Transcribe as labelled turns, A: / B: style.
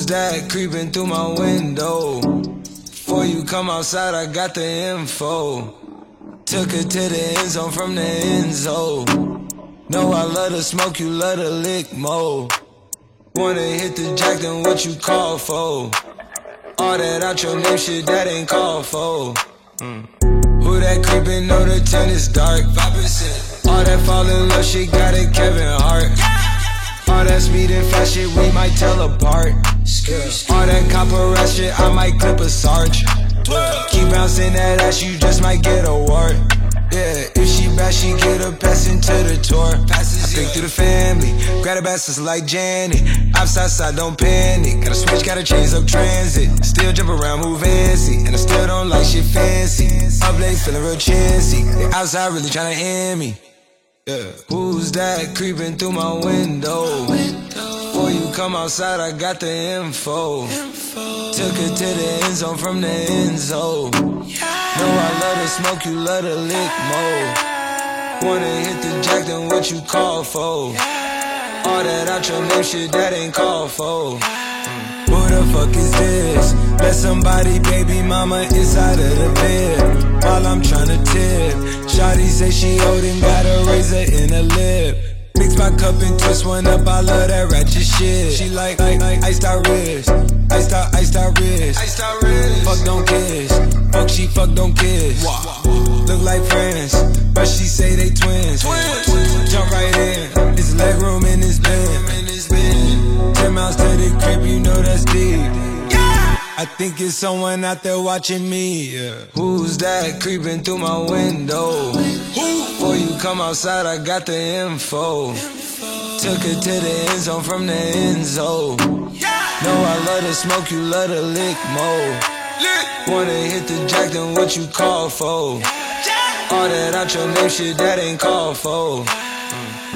A: that creeping through my window? Before you come outside, I got the info. Took her to the end zone from the end zone. Know I love to smoke, you love to lick more. Wanna hit the jack, then what you call for? All that out your name shit, that ain't called for. Who that creepin', know the tent is dark. 5%. All that fall in love shit, got it Kevin Hart. All that speed and fast shit, we might tell apart. All that copper ass shit, I might clip a sarge. Keep bouncing that ass, you just might get a wart. Yeah, if she bad, she get a pass into the tour. I think through the family, grab a bastards like Janet. Outside, don't panic. Gotta switch, gotta change up transit. Still jump around, move fancy, and I still don't like shit fancy. Up late, feeling real chancy. They outside really tryna end me. Yeah. Who's that creeping through my window? Before you come outside, I got the info. Took her to the end zone from the end zone. Know I love to smoke, you love to lick more. Wanna hit the jack, then what you call for? All that out your name shit, that ain't called for. Who the fuck is this? Let somebody, baby mama, inside of the bed while I'm tryna tip. Shawty say she holding, got a razor in her lip. Mix my cup and twist one up, I love that ratchet shit. She like iced out wrist, iced out wrist. Fuck don't kiss, fuck she fuck don't kiss. Look like friends, but she say they twins. Jump right in, there's leg room in this bin. 10 miles to the crib, you know that's deep. I think it's someone out there watching me. Who's that creeping through my window? Before you come outside, I got the info. Took her to the end zone from the end zone. Know I love to smoke, you love to lick more. Wanna hit the jack, then what you call for? All that out your name shit, that ain't called for.